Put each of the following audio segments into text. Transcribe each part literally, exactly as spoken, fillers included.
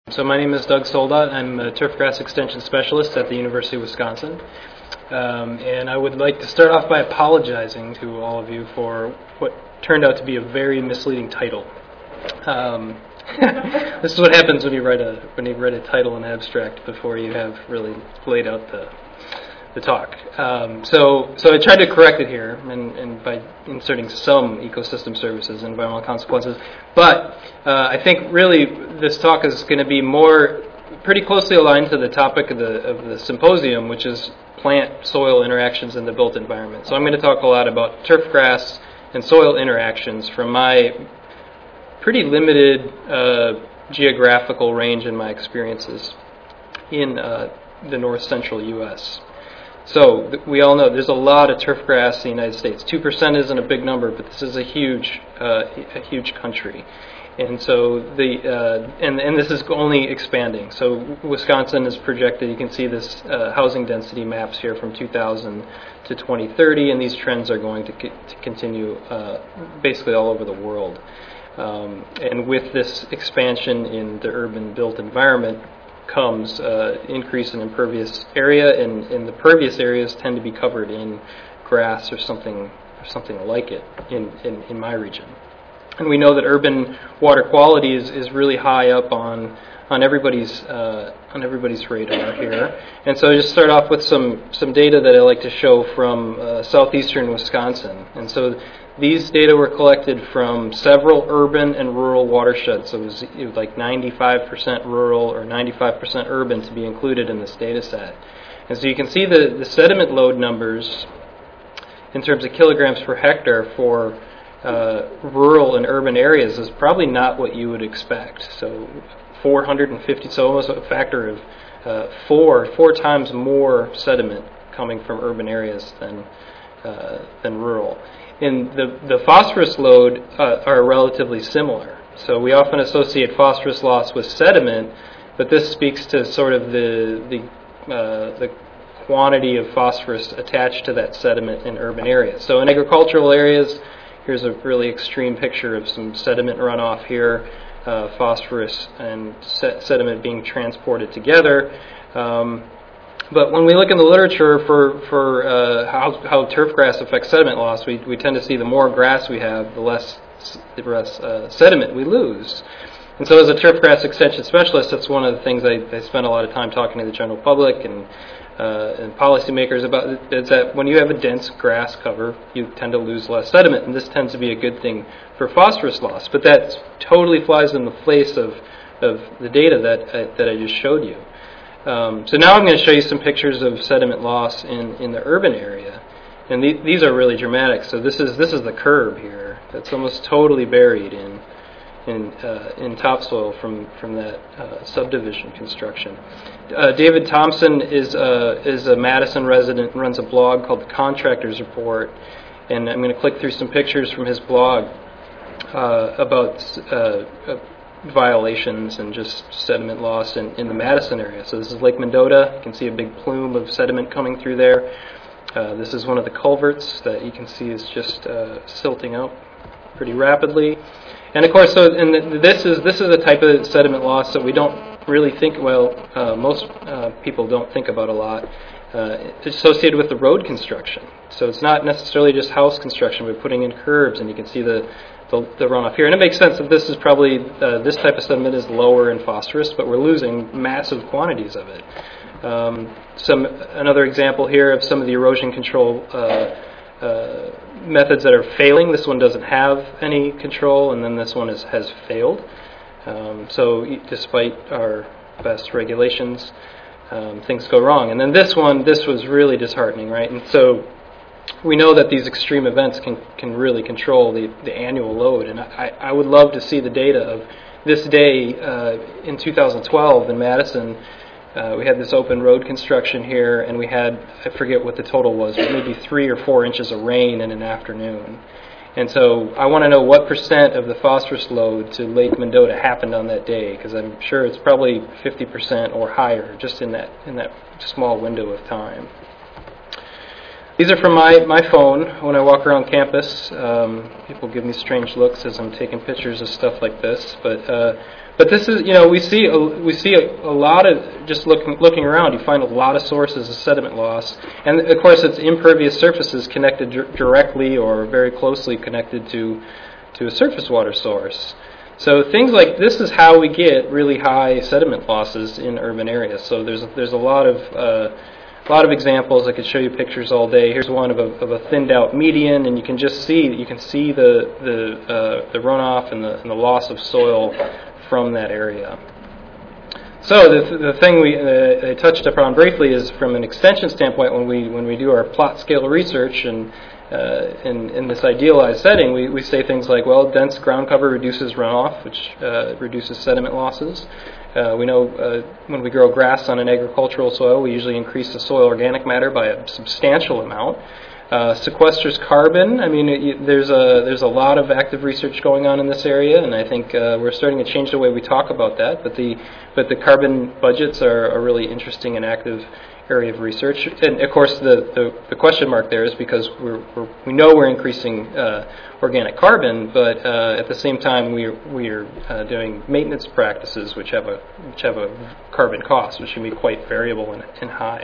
So my name is Doug Soldat. I'm a turfgrass extension specialist at the University of Wisconsin. Um, and I would like to start off by apologizing to all of you for what turned out to be a very misleading title. Um, this is what happens when you write a when you write a title and abstract before you have really laid out the the talk. Um, so so I tried to correct it here and, and by inserting some ecosystem services and environmental consequences. But uh, I think really this talk is going to be more pretty closely aligned to the topic of the of the symposium, which is plant-soil interactions in the built environment. So I'm going to talk a lot about turfgrass and soil interactions from my pretty limited uh, geographical range in my experiences in uh, the north central U S So th- we all know there's a lot of turfgrass in the United States. two percent isn't a big number, but this is a huge, uh, a huge country. And so the uh, and and this is only expanding. So Wisconsin is projected. You can see this uh, housing density maps here from two thousand to twenty thirty, and these trends are going to, co- to continue uh, basically all over the world. Um, and with this expansion in the urban built environment comes uh, increase in impervious area, and, and the pervious areas tend to be covered in grass or something or something like it in, in, in my region. And we know that urban water quality is, is really high up on on everybody's uh, on everybody's radar here. And so I just start off with some some data that I like to show from uh, southeastern Wisconsin. And so these data were collected from several urban and rural watersheds. So it was, it was like ninety-five percent rural or ninety-five percent urban to be included in this data set. And so you can see the, the sediment load numbers in terms of kilograms per hectare for uh, rural and urban areas is probably not what you would expect. So four hundred fifty, so almost a factor of uh, four, four times more sediment coming from urban areas than uh, than rural. And the, the phosphorus load uh, are relatively similar. So we often associate phosphorus loss with sediment, but this speaks to sort of the the uh, the quantity of phosphorus attached to that sediment in urban areas. So in agricultural areas, here's a really extreme picture of some sediment runoff here, uh, phosphorus and se- sediment being transported together. Um, But when we look in the literature for, for uh, how, how turfgrass affects sediment loss, we, we tend to see the more grass we have, the less, the less uh, sediment we lose. And so as a turfgrass extension specialist, that's one of the things I, I spend a lot of time talking to the general public and, uh, and policymakers about, is that when you have a dense grass cover, you tend to lose less sediment, and this tends to be a good thing for phosphorus loss. But that totally flies in the face of, of the data that, uh, that I just showed you. Um, so now I'm going to show you some pictures of sediment loss in, in the urban area, and the, these are really dramatic. So this is this is the curb here that's almost totally buried in in uh, in topsoil from from that uh, subdivision construction. Uh, David Thompson is a is a Madison resident and runs a blog called the Contractors Report, and I'm going to click through some pictures from his blog uh, about. Uh, uh, violations and just sediment loss in, in the Madison area. So this is Lake Mendota. You can see a big plume of sediment coming through there. Uh, this is one of the culverts that you can see is just uh, silting out pretty rapidly. And of course, so and this is this is a type of sediment loss that we don't really think, well, uh, most uh, people don't think about a lot. Uh, it's associated with the road construction. So it's not necessarily just house construction. We're putting in curbs, and you can see the The, the runoff here. And it makes sense that this is probably, uh, this type of sediment is lower in phosphorus, but we're losing massive quantities of it. Um, some Another example here of some of the erosion control uh, uh, methods that are failing. This one doesn't have any control, and then this one is, has failed. Um, so despite our best regulations, um, things go wrong. And then this one, this was really disheartening, right? And so we know that these extreme events can, can really control the, the annual load, and I, I would love to see the data of this day uh, in two thousand twelve in Madison. Uh, we had this open road construction here, and we had, I forget what the total was, but maybe three or four inches of rain in an afternoon. And so I want to know what percent of the phosphorus load to Lake Mendota happened on that day, because I'm sure it's probably fifty percent or higher just in that in that small window of time. These are from my, my phone when I walk around campus. Um, people give me strange looks as I'm taking pictures of stuff like this, but uh, But this is, you know, we see a, we see a, a lot of, just looking looking around, you find a lot of sources of sediment loss. And of course it's impervious surfaces connected d- directly or very closely connected to, to a surface water source. So things like this is how we get really high sediment losses in urban areas. So there's there's a lot of uh, a lot of examples. I could show you pictures all day. Here's one of a, of a thinned out median, and you can just see you can see the the uh, the runoff and the and the loss of soil from that area. So the the thing we uh, I touched upon briefly is from an extension standpoint, when we when we do our plot scale research and Uh, in, in this idealized setting, we, we say things like, well, dense ground cover reduces runoff, which uh, reduces sediment losses. Uh, we know uh, when we grow grass on an agricultural soil, we usually increase the soil organic matter by a substantial amount. Uh, sequesters carbon. I mean, it, there's a there's a lot of active research going on in this area, and I think uh, we're starting to change the way we talk about that. But the but the carbon budgets are a really interesting and active area of research. And of course, the, the, the question mark there is because we're, we're, we know we're increasing uh, organic carbon, but uh, at the same time we're we're uh, doing maintenance practices which have a which have a carbon cost, which can be quite variable and, and high.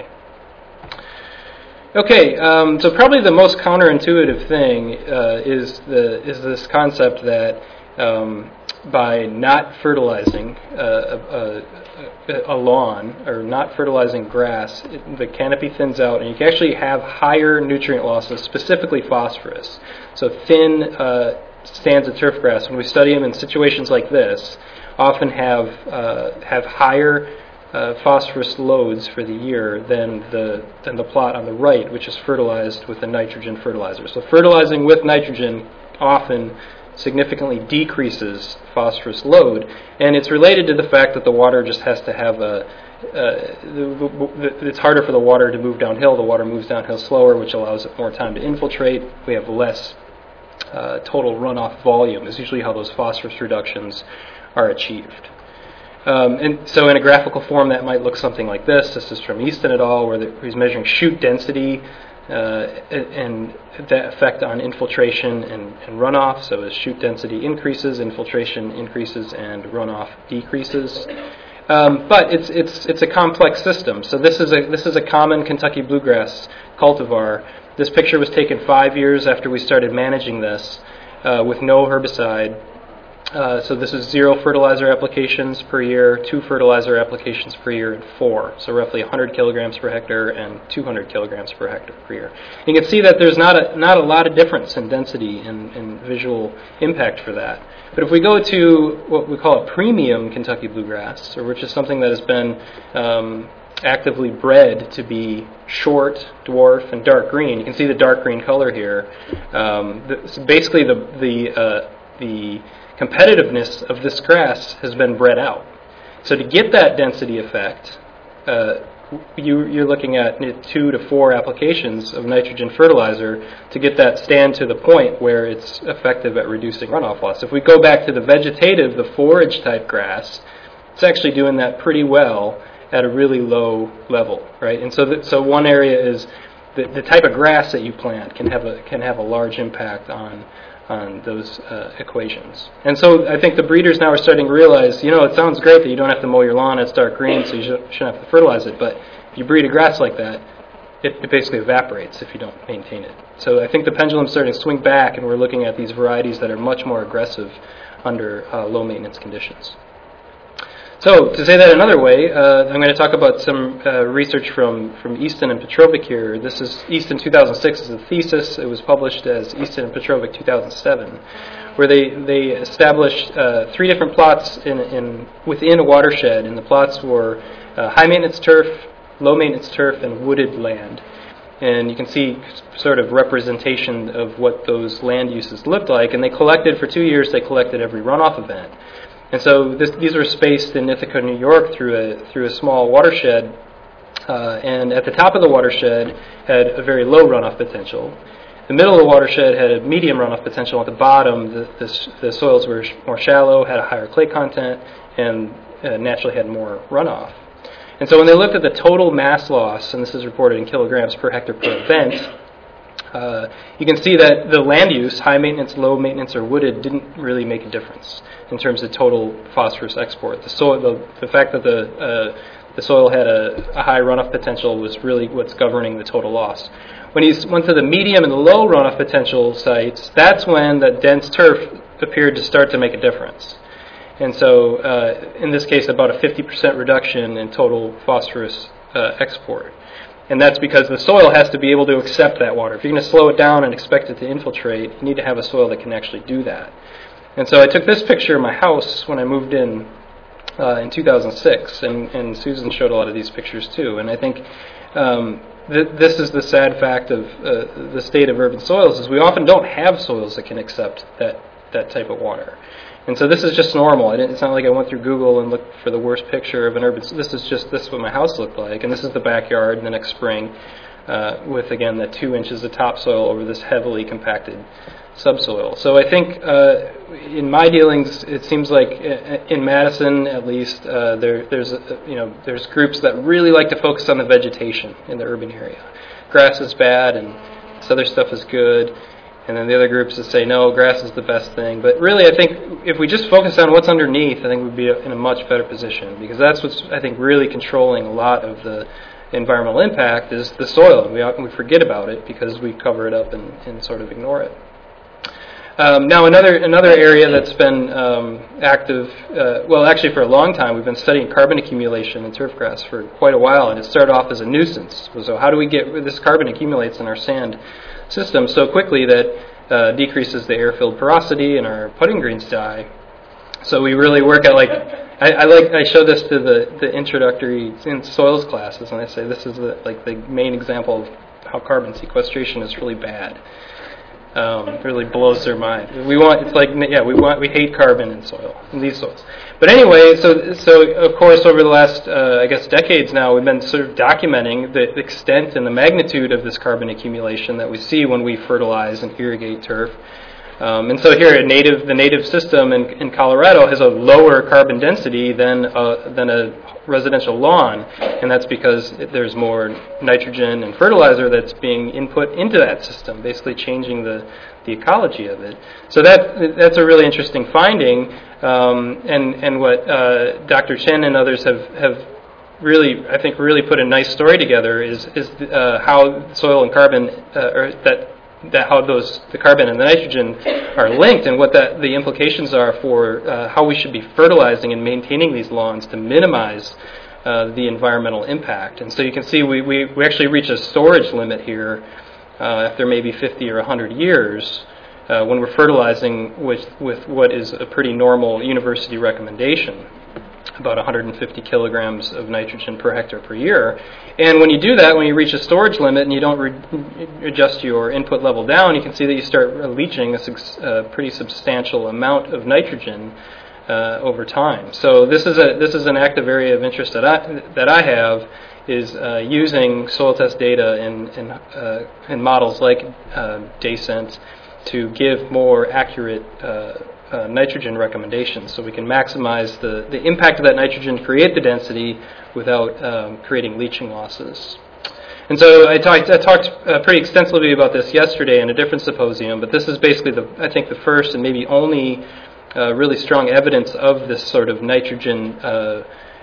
Okay, um, so probably the most counterintuitive thing uh, is the is this concept that um, by not fertilizing uh, a, a, a lawn or not fertilizing grass, it, the canopy thins out, and you can actually have higher nutrient losses, specifically phosphorus. So thin uh, stands of turf grass, when we study them in situations like this, often have uh, have higher uh, phosphorus loads for the year than the than the plot on the right, which is fertilized with a nitrogen fertilizer. So fertilizing with nitrogen often significantly decreases phosphorus load, and it's related to the fact that the water just has to have a, uh, it's harder for the water to move downhill. The water moves downhill slower, which allows it more time to infiltrate. We have less uh, total runoff volume is usually how those phosphorus reductions are achieved. Um, and so in a graphical form that might look something like this. This is from Easton et al., where the, he's measuring chute density Uh, and that effect on infiltration and, and runoff. So as chute density increases, infiltration increases, and runoff decreases. Um, but it's it's it's a complex system. So this is a this is a common Kentucky bluegrass cultivar. This picture was taken five years after we started managing this uh, with no herbicide. Uh, so this is zero fertilizer applications per year, two fertilizer applications per year, and four. So roughly one hundred kilograms per hectare and two hundred kilograms per hectare per year. You can see that there's not a not a lot of difference in density and, and visual impact for that. But if we go to what we call a premium Kentucky bluegrass, or which is something that has been um, actively bred to be short, dwarf, and dark green. You can see the dark green color here. Um, the, so basically, the the uh, the competitiveness of this grass has been bred out. So to get that density effect, uh, you, you're looking at two to four applications of nitrogen fertilizer to get that stand to the point where it's effective at reducing runoff loss. If we go back to the vegetative, the forage type grass, it's actually doing that pretty well at a really low level, right? And so, that, so one area is the, the type of grass that you plant can have a can have a large impact on. on those uh, equations. And so I think the breeders now are starting to realize, you know, it sounds great that you don't have to mow your lawn, it's dark green, so you shouldn't have to fertilize it, but if you breed a grass like that, it, it basically evaporates if you don't maintain it. So I think the pendulum's starting to swing back, and we're looking at these varieties that are much more aggressive under uh, low maintenance conditions. So to say that another way, uh, I'm going to talk about some uh, research from, from Easton and Petrovic here. This is Easton two thousand six is a thesis. It was published as Easton and Petrovic two thousand seven, where they, they established uh, three different plots in, in within a watershed, and the plots were uh, high maintenance turf, low maintenance turf, and wooded land. And you can see sort of representation of what those land uses looked like. And they collected, for two years, they collected every runoff event. And so this, these were spaced in Ithaca, New York, through a through a small watershed, uh, and at the top of the watershed had a very low runoff potential. The middle of the watershed had a medium runoff potential. At the bottom, the, the, the soils were sh- more shallow, had a higher clay content, and uh, naturally had more runoff. And so when they looked at the total mass loss, and this is reported in kilograms per hectare per event, Uh, you can see that the land use, high maintenance, low maintenance, or wooded, didn't really make a difference in terms of total phosphorus export. The soil, the, the fact that the uh, the soil had a, a high runoff potential was really what's governing the total loss. When you went to the medium and the low runoff potential sites, that's when the dense turf appeared to start to make a difference. And so, uh, in this case, about a fifty percent reduction in total phosphorus uh, export. And that's because the soil has to be able to accept that water. If you're going to slow it down and expect it to infiltrate, you need to have a soil that can actually do that. And so I took this picture of my house when I moved in uh, in two thousand six, and, and Susan showed a lot of these pictures too. And I think um, th- this is the sad fact of uh, the state of urban soils, is we often don't have soils that can accept that, that type of water. And so this is just normal. I didn't, it's not like I went through Google and looked for the worst picture of an urban. This is just this is what my house looked like, and this is the backyard. The next spring, uh, with again the two inches of topsoil over this heavily compacted subsoil. So I think uh, in my dealings, it seems like in Madison, at least, uh, there there's uh, you know there's groups that really like to focus on the vegetation in the urban area. Grass is bad, and this other stuff is good. And then the other groups that say, no, grass is the best thing. But really, I think if we just focus on what's underneath, I think we'd be in a much better position. Because that's what's, I think, really controlling a lot of the environmental impact is the soil. We often we forget about it because we cover it up and, and sort of ignore it. Um, now, another another area that's been um, active, uh, well, actually for a long time, we've been studying carbon accumulation in turfgrass for quite a while. And it started off as a nuisance. So how do we get, this carbon accumulates in our sand system so quickly that uh, decreases the air-filled porosity and our putting greens die. So we really work at like I, I like I show this to the, the introductory in soils classes, and I say this is the, like the main example of how carbon sequestration is really bad. Um, it really blows their mind. We want it's like yeah we want we hate carbon in soil in these soils. But anyway, so so of course over the last uh, I guess decades now we've been sort of documenting the extent and the magnitude of this carbon accumulation that we see when we fertilize and irrigate turf. Um, and so here, a native the native system in, in Colorado has a lower carbon density than uh, than a residential lawn, and that's because there's more nitrogen and fertilizer that's being input into that system, basically changing the, the ecology of it. So that that's a really interesting finding, um, and and what uh, Doctor Chen and others have, have really, I think, really put a nice story together is is uh, how soil and carbon, uh, or that. that how those the carbon and the nitrogen are linked, and what that the implications are for uh, how we should be fertilizing and maintaining these lawns to minimize uh, the environmental impact. And so you can see we, we, we actually reach a storage limit here uh, after maybe fifty or one hundred years uh, when we're fertilizing with, with what is a pretty normal university recommendation, about one hundred fifty kilograms of nitrogen per hectare per year. And when you do that, when you reach a storage limit and you don't re- adjust your input level down, you can see that you start leaching a su- uh, pretty substantial amount of nitrogen uh, over time. So this is a this is an active area of interest that I that I have is uh, using soil test data in in, uh, in models like uh, DayCent to give more accurate Uh, Uh, nitrogen recommendations, so we can maximize the, the impact of that nitrogen, create the density without um, creating leaching losses. And so I talked I talked uh, pretty extensively about this yesterday in a different symposium, but this is basically the I think the first and maybe only uh, really strong evidence of this sort of nitrogen uh,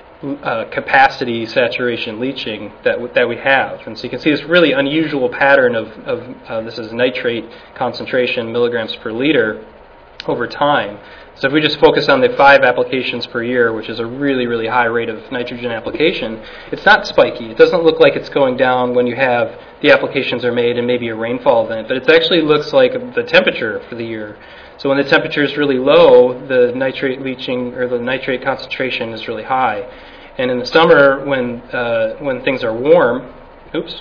uh, capacity saturation leaching that w- that we have. And so you can see this really unusual pattern of, of uh, this is nitrate concentration milligrams per liter over time. So if we just focus on the five applications per year, which is a really, really high rate of nitrogen application, it's not spiky. It doesn't look like it's going down when you have the applications are made and maybe a rainfall event, but it actually looks like the temperature for the year. So when the temperature is really low, the nitrate leaching or the nitrate concentration is really high. And in the summer, when uh, when things are warm, oops,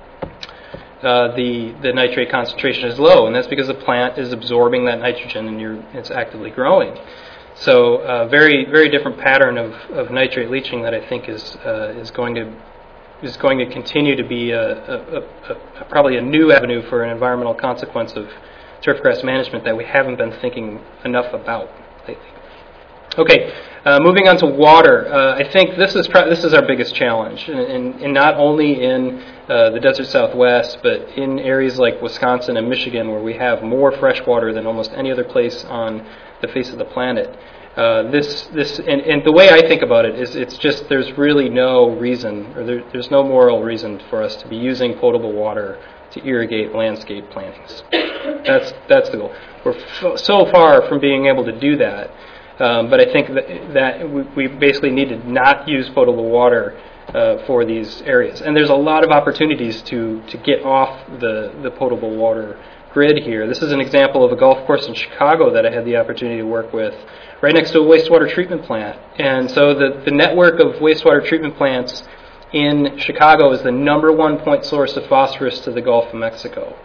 Uh, the, the nitrate concentration is low, and that's because the plant is absorbing that nitrogen and you're, it's actively growing. So uh, very very different pattern of, of nitrate leaching that I think is uh, is going to is going to continue to be a, a, a, a, probably a new avenue for an environmental consequence of turfgrass management that we haven't been thinking enough about lately. Okay, uh, moving on to water. Uh, I think this is pro- this is our biggest challenge, and, and, and not only in uh, the desert Southwest, but in areas like Wisconsin and Michigan, where we have more fresh water than almost any other place on the face of the planet. Uh, this this and, and the way I think about it is, it's just there's really no reason, or there, there's no moral reason for us to be using potable water to irrigate landscape plantings. That's that's the goal. We're f- so far from being able to do that. Um, but I think that, that we, we basically need to not use potable water uh, for these areas. And there's a lot of opportunities to, to get off the, the potable water grid here. This is an example of a golf course in Chicago that I had the opportunity to work with, right next to a wastewater treatment plant. And so the, the network of wastewater treatment plants in Chicago is the number one point source of phosphorus to the Gulf of Mexico.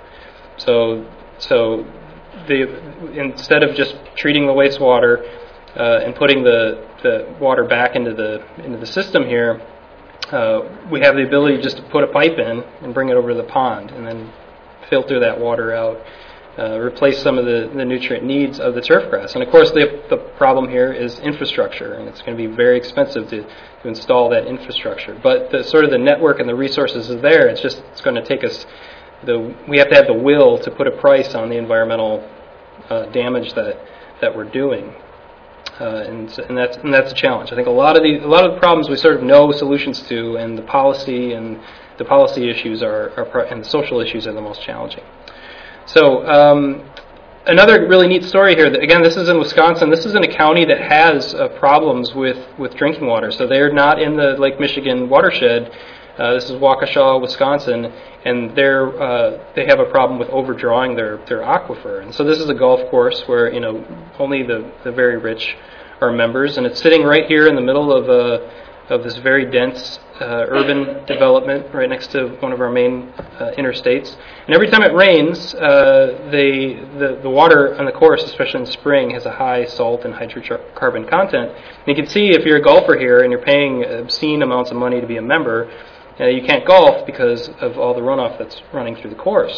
So, so the, instead of just treating the wastewater Uh, and putting the, the water back into the into the system here, uh, we have the ability just to put a pipe in and bring it over to the pond and then filter that water out, uh, replace some of the, the nutrient needs of the turfgrass. And of course the, the problem here is infrastructure, and it's going to be very expensive to, to install that infrastructure. But the sort of the network and the resources is there. It's just it's going to take us, the we have to have the will to put a price on the environmental uh, damage that, that we're doing. Uh, and, and that's and that's a challenge. I think a lot of the a lot of the problems we sort of know solutions to, and the policy and the policy issues are, are pro- and the social issues are the most challenging. So um, another really neat story here. That, again, this is in Wisconsin. This is in a county that has uh, problems with, with drinking water. So they're not in the Lake Michigan watershed. Uh, this is Waukesha, Wisconsin, and they're uh, they have a problem with overdrawing their, their aquifer. And so this is a golf course where, you know, only the, the very rich are members, and it's sitting right here in the middle of a of this very dense uh, urban development, right next to one of our main uh, interstates. And every time it rains, uh, they the the water on the course, especially in spring, has a high salt and hydrocarbon content. And you can see if you're a golfer here and you're paying obscene amounts of money to be a member, Uh, you can't golf because of all the runoff that's running through the course.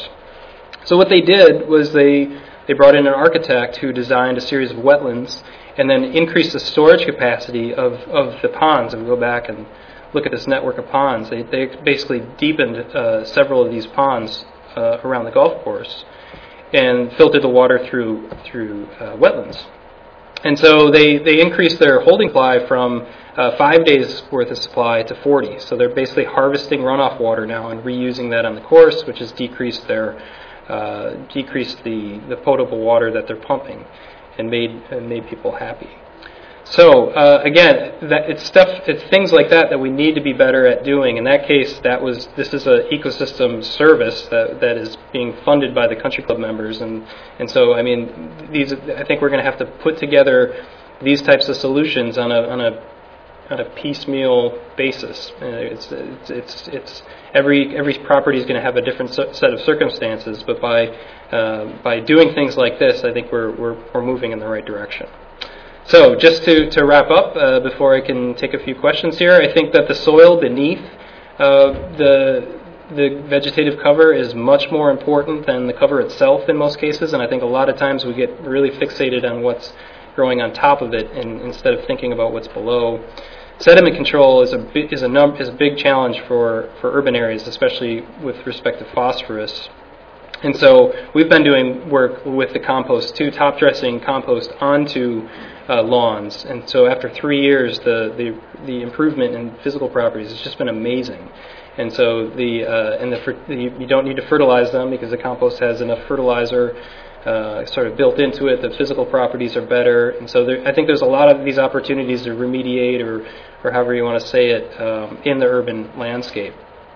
So what they did was they, they brought in an architect who designed a series of wetlands and then increased the storage capacity of, of the ponds. And we go back and look at this network of ponds. They, they basically deepened uh, several of these ponds uh, around the golf course and filtered the water through, through uh, wetlands. And so they, they increased their holding supply from uh, five days worth of supply to forty. So they're basically harvesting runoff water now and reusing that on the course, which has decreased their uh, decreased the, the potable water that they're pumping, and made and made people happy. So uh, again, that it's stuff, it's things like that that we need to be better at doing. In that case, that was this is an ecosystem service that that is being funded by the country club members, and and so I mean, these I think we're going to have to put together these types of solutions on a on a on a piecemeal basis. Uh, it's it's it's it's every every property is going to have a different set of circumstances, but by uh, by doing things like this, I think we're we're we're moving in the right direction. So just to, to wrap up, uh, before I can take a few questions here, I think that the soil beneath uh, the the vegetative cover is much more important than the cover itself in most cases, and I think a lot of times we get really fixated on what's growing on top of it, and instead of thinking about what's below. Sediment control is a bi- is a num- is a big challenge for, for urban areas, especially with respect to phosphorus. And so we've been doing work with the compost too, top dressing compost onto uh, lawns. And so after three years, the, the the improvement in physical properties has just been amazing. And so the uh, and the, the you don't need to fertilize them because the compost has enough fertilizer uh, sort of built into it. The physical properties are better, and so there, I think there's a lot of these opportunities to remediate, or or however you want to say it, um, in the urban landscape.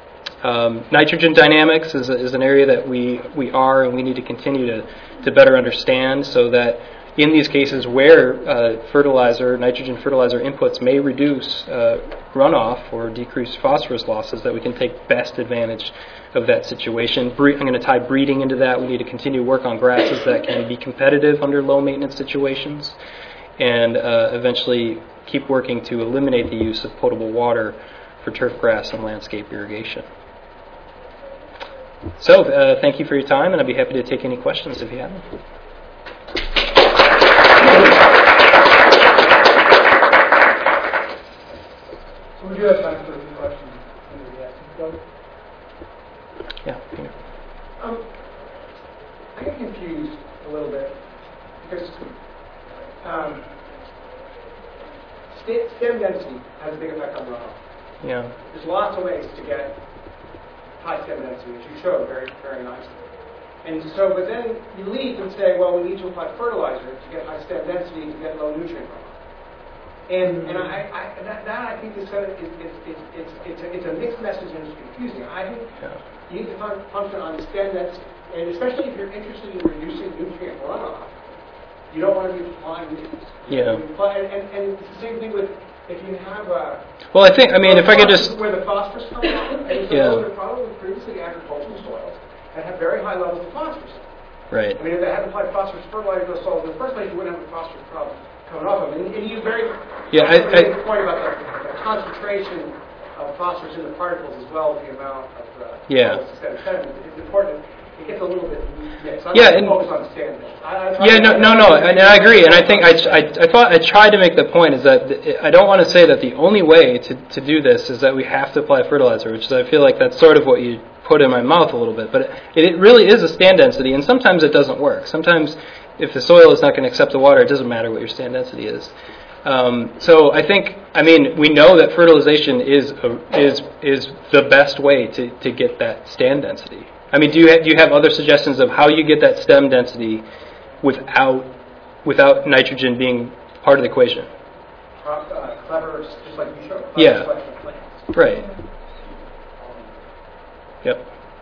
Um, nitrogen dynamics is, a, is an area that we, we are and we need to continue to, to better understand, so that in these cases where uh, fertilizer, nitrogen fertilizer inputs may reduce uh, runoff or decrease phosphorus losses, that we can take best advantage of that situation. Bre- I'm going to tie breeding into that. We need to continue to work on grasses that can be competitive under low maintenance situations, and uh, eventually keep working to eliminate the use of potable water for turf grass and landscape irrigation. So, uh, thank you for your time, and I'd be happy to take any questions if you have them. We do have time for a few questions. Yeah. Peter. Um, I get confused a little bit because um, st stem density has a big effect on runoff. Yeah. There's lots of ways to get high stem density, which you showed very, very nicely. And so, but then you leap and say, well, we need to apply fertilizer to get high stem density to get low nutrient runoff. And and I, I that, that I think is kind of is, is, is, it's it's a, it's a mixed message and it's confusing. I think Yeah. you need to fun, function on stem density, and especially if you're interested in reducing nutrient runoff, you don't want to be applying nutrients. Yeah. And, and, and it's the same thing with if you have a. Well, I think I mean if I could just. Where the phosphorus comes from, and so Yeah. those are probably previously agricultural soils that have very high levels of phosphorus. Right. I mean, if they hadn't applied phosphorus fertilizer to those soils in the first place, you wouldn't have a phosphorus problem coming off of them. And, and you very Yeah, I, I, the point about the, the concentration of phosphorus in the particles as well as the amount of the Yeah. sediment. It's important. It gets a little bit mixed. I'm Yeah, not and- focused on standards. I, I Yeah, no, no, no, and I agree, and I think I, I, I thought I tried to make the point is that th- I don't want to say that the only way to, to do this is that we have to apply fertilizer, which is I feel like that's sort of what you put in my mouth a little bit, but it, it really is a stand density, and sometimes it doesn't work. Sometimes if the soil is not going to accept the water, it doesn't matter what your stand density is. Um, so I think, I mean, we know that fertilization is a, is is the best way to, to get that stand density. I mean, do you have, do you have other suggestions of how you get that stem density without without nitrogen being part of the equation? Uh, clever, just like you showed. Yeah. Selection of plants. Right. Yep.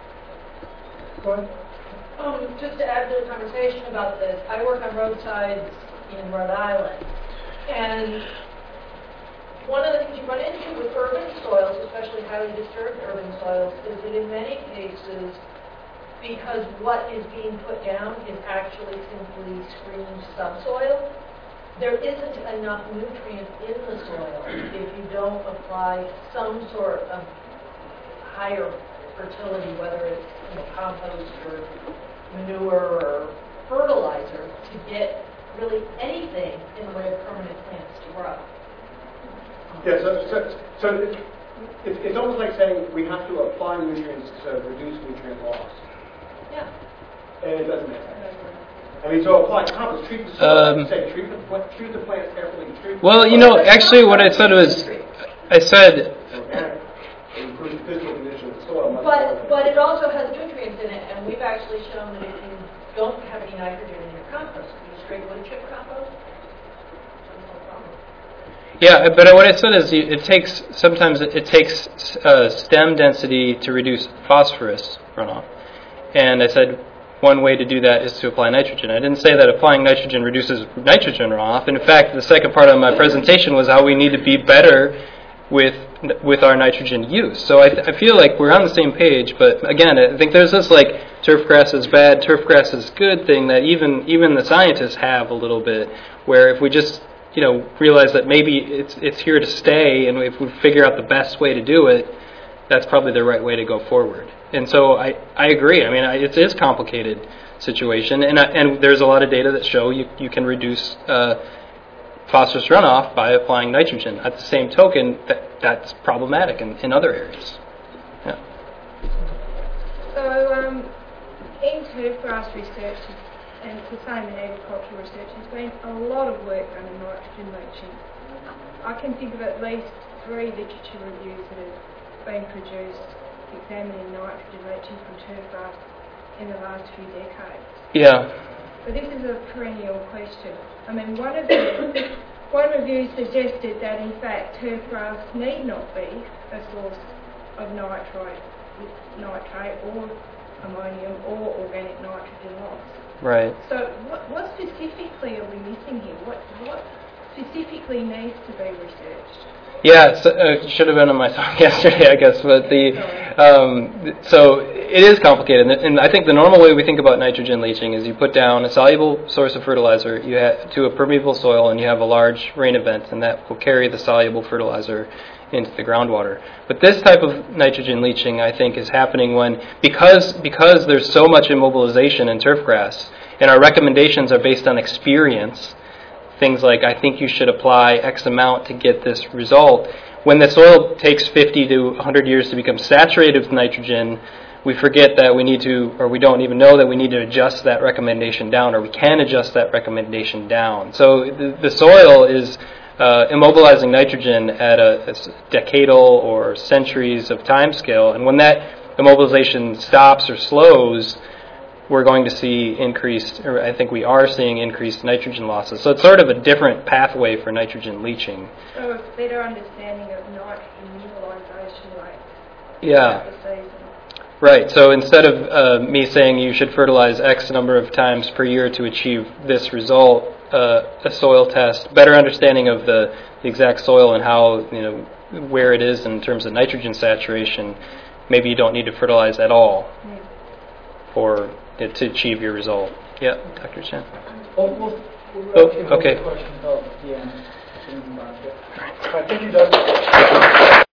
Go ahead. Um, just to add to the conversation about this, I work on roadsides in Rhode Island, and one of the things you run into with urban soils, especially highly disturbed urban soils, is that in many cases, because what is being put down is actually simply screened subsoil, there isn't enough nutrient in the soil if you don't apply some sort of higher fertility, whether it's you know, compost or manure or fertilizer, to get really anything in the way of permanent plants to grow. Yeah, so, so, so it, it's, it's almost like saying we have to apply nutrients to reduce nutrient loss. Yeah. And it doesn't make sense. I mean, so apply compost, treat the soil, Um, like you say, treat the, pla- treat the plants carefully. Treat the Well, you know, actually what I said was, I said, organic, improve the physical condition of the soil much more But, than- but it also has nutrients in it, and we've actually shown that if you don't have any nitrogen in your compost, you use straight wood chip compost, there's no problem. yeah, but what I said is you- it takes, sometimes it, it takes uh, stem density to reduce phosphorus runoff. And I said one way to do that is to apply nitrogen. I didn't say that applying nitrogen reduces nitrogen runoff. In fact, the second part of my presentation was how we need to be better with with our nitrogen use. So I, th- I feel like we're on the same page, but again, I think there's this like turf grass is bad, turf grass is good thing that even even the scientists have a little bit, where if we just you know realize that maybe it's it's here to stay, and if we figure out the best way to do it, that's probably the right way to go forward. And so I, I agree. I mean, I, it is a complicated situation, and I, and there's a lot of data that show you, you can reduce uh, phosphorus runoff by applying nitrogen. At the same token, that, that's problematic in, in other areas. Yeah. So, um, in turfgrass research, and it's the same in agricultural research, there's been a lot of work done in nitrogen leaching. I can think of at least three literature reviews that have been produced examining nitrogen leaching from turfgrass in the last few decades. Yeah. But this is a perennial question. I mean, one of the one review suggested that in fact turfgrass need not be a source of nitrate, nitrate or ammonium or organic nitrogen loss. Right. So what, what specifically are we missing here? What what specifically needs to be researched? Yeah, so, uh, should have been on my talk yesterday, I guess. But the um, so it is complicated, and, and I think the normal way we think about nitrogen leaching is you put down a soluble source of fertilizer you ha- to a permeable soil, and you have a large rain event, and that will carry the soluble fertilizer into the groundwater. But this type of nitrogen leaching, I think, is happening when because because there's so much immobilization in turfgrass, and our recommendations are based on experience. things like, I think you should apply X amount to get this result. When the soil takes fifty to one hundred years to become saturated with nitrogen, we forget that we need to, or we don't even know that we need to adjust that recommendation down, or we can adjust that recommendation down. So the, the soil is uh, immobilizing nitrogen at a, a decadal or centuries of time scale, and when that immobilization stops or slows, we're going to see increased, or I think we are seeing increased nitrogen losses. So it's sort of a different pathway for nitrogen leaching. So a better understanding of nitrogen utilization rates. Yeah. throughout the season. Right, so instead of uh, me saying you should fertilize X number of times per year to achieve this result, uh, a soil test, better understanding of the, the exact soil and how, you know, where it is in terms of nitrogen saturation, maybe you don't need to fertilize at all Yeah. for it to achieve your result. Yeah, Doctor Chen. We'll, we'll, we'll Oh, keep okay. the question about the end. I think you